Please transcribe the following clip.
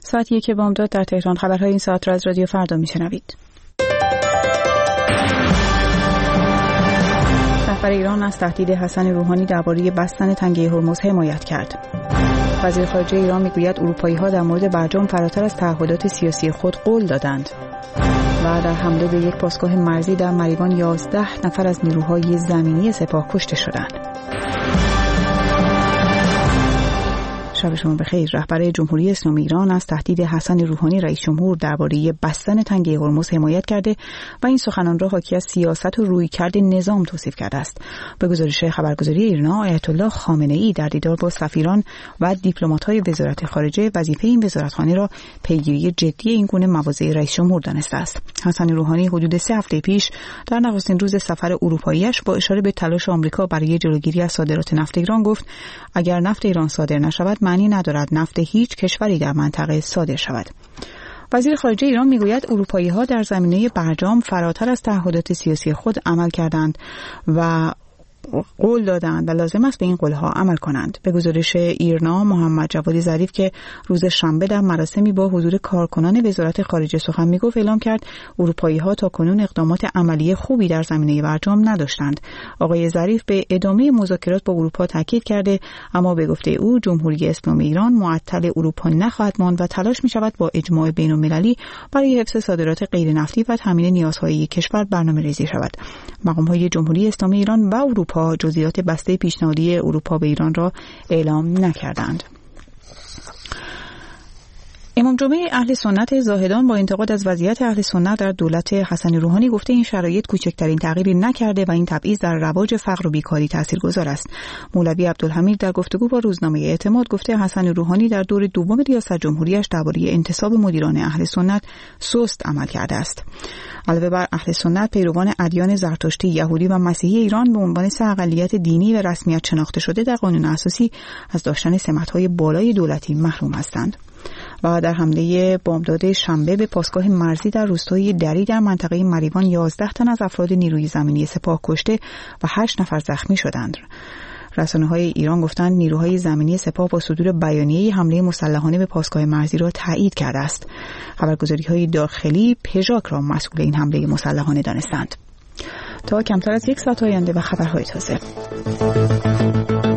ساعت 1 بامداد در تهران. خبرهای این ساعت را از رادیو فردا میشنوید. رهبر ایران از تهدید حسن روحانی درباره بستن تنگه هرمز حمایت کرد. وزیر خارجه ایران میگوید اروپایی‌ها در مورد برجام فراتر از تعهدات سیاسی خود قول دادند. و در حمله به یک پاسگاه مرزی در مریوان 11 نفر از نیروهای زمینی سپاه کشته شدند. شب شما بخیر. رهبر جمهوری اسلامی ایران از تهدید حسن روحانی رئیس جمهور درباره بستن تنگه هرمز حمایت کرده و این سخنان را حاکی از سیاست و رویکرد نظام توصیف کرده است. به گزارش خبرگزاری ایرنا، آیت الله خامنه‌ای در دیدار با سفیران و دیپلمات‌های وزارت خارجه وظیفه این وزارتخانه را پیگیری جدی این گونه مواضع رئیس جمهور دانسته است. حسن روحانی حدود 3 هفته پیش در نخستین روز سفر اروپایی‌اش با اشاره به تلاش آمریکا برای جلوگیری از صادرات نفت ایران گفت اگر نفت ایران صادر نشود معنی ندارد نفت هیچ کشوری در منطقه صادر شود. وزیر خارجه ایران میگوید اروپایی‌ها در زمینه برجام فراتر از تعهدات سیاسی خود عمل کردند و قول دادند و لازم است به این قولها عمل کنند. به گزارش ایرنا، محمد جواد ظریف که روز شنبه در مراسمی با حضور کارکنان وزارت خارجه سخن میگفت اعلام کرد اروپایی‌ها تاکنون اقدامات عملی خوبی در زمینه برجام نداشتند. آقای ظریف به ادامه مذاکرات با اروپا تاکید کرده اما به گفته او جمهوری اسلامی ایران معطل اروپا نخواهد ماند و تلاش می‌شود با اجماع بین‌المللی برای حفظ صادرات غیر نفتی و تامین نیازهای کشور برنامه‌ریزی شود. مقام‌های جمهوری اسلامی ایران و اروپا جزئیات بسته پیشنهادی اروپا به ایران را اعلام نکردند. امام جمعه اهل سنت زاهدان با انتقاد از وضعیت اهل سنت در دولت حسن روحانی گفته این شرایط کوچکترین تغییری نکرده و این تبعیض در رواج فقر و بیکاری تاثیرگذار است. مولوی عبدالحمید در گفتگو با روزنامه اعتماد گفته حسن روحانی در دور دوم ریاست جمهوریش درباره انتصاب مدیران اهل سنت سست عمل کرده است. علاوه بر اهل سنت، پیروان ادیان زرتشتی، یهودی و مسیحی ایران به عنوان سه اقلیت دینی و رسمیت شناخته شده در قانون اساسی از داشتن سمت‌های بالای دولتی محروم هستند. و در حمله بامداد شنبه به پاسگاه مرزی در روستای دری در منطقه مریوان 11 تن از افراد نیروی زمینی سپاه کشته و 8 نفر زخمی شدند. رسانه‌های ایران گفتند نیروهای زمینی سپاه با صدور بیانیه حمله مسلحانه به پاسگاه مرزی را تایید کرده است. خبرگزاری‌های داخلی پژاک را مسئول این حمله مسلحانه دانستند. تا کمتر از یک ساعت آینده و خبرهای تازه.